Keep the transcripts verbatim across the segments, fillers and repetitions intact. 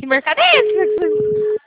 Que mercado é esse?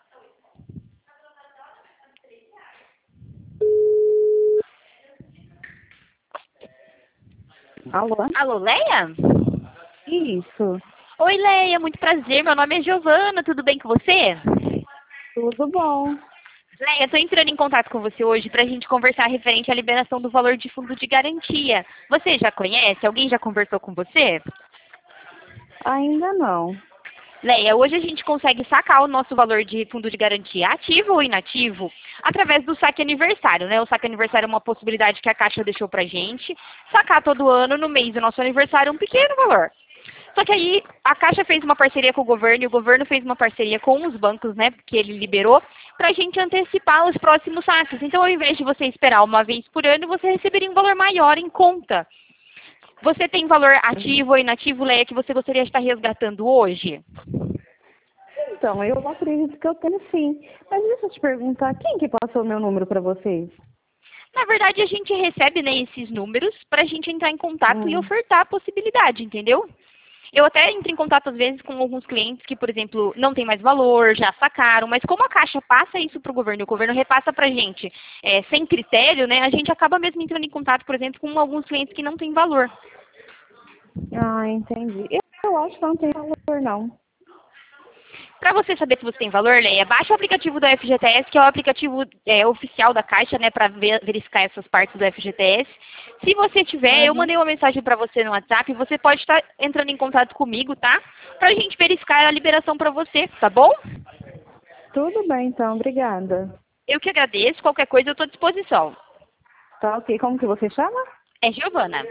Alô? Alô, Leia? Isso, Oi, Leia, muito prazer. Meu nome é Giovana, tudo bem com você? tudo bom. Leia, estou entrando em contato com você hoje para a gente conversar referente à liberação do valor de fundo de garantia. Você já conhece? Alguém já conversou com você? Ainda não. Leia, hoje a gente consegue sacar o nosso valor de fundo de garantia ativo ou inativo através do saque aniversário, né? O saque aniversário é uma possibilidade que a Caixa deixou pra gente sacar todo ano no mês do nosso aniversário um pequeno valor. Só que aí a Caixa fez uma parceria com o governo e o governo fez uma parceria com os bancos, né, que ele liberou, para a gente antecipar os próximos saques. Então, ao invés de você esperar uma vez por ano, você receberia um valor maior em conta. Você tem valor ativo ou inativo, Leia, que você gostaria de estar resgatando hoje? Então, eu acredito que eu tenho sim. Mas deixa eu te perguntar, quem que passou meu número para vocês? Na verdade, a gente recebe, né, esses números para a gente entrar em contato e Hum. ofertar a possibilidade, entendeu? Eu até entro em contato, às vezes, com alguns clientes que, por exemplo, não tem mais valor, já sacaram, mas como a Caixa passa isso para o governo e o governo repassa para a gente é, sem critério, né, a gente acaba mesmo entrando em contato, por exemplo, com alguns clientes que não têm valor. Ah, entendi. Eu, eu acho que não tem valor, não. Para você saber se você tem valor, Leia, baixa o aplicativo do F G T S, que é o aplicativo é, oficial da Caixa, né, para ver, verificar essas partes do F G T S. Se você tiver, eu Uhum. mandei uma mensagem para você no WhatsApp, você pode estar entrando em contato comigo, tá? Para a gente verificar a liberação para você, tá bom? Tudo bem, então. Obrigada. Eu que agradeço, qualquer coisa eu estou à disposição. Tá ok. Como que você chama? É Giovana.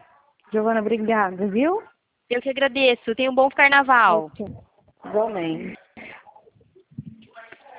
Giovana, obrigada, viu? Eu que agradeço. Tenha um bom carnaval. Ok. Igualmente.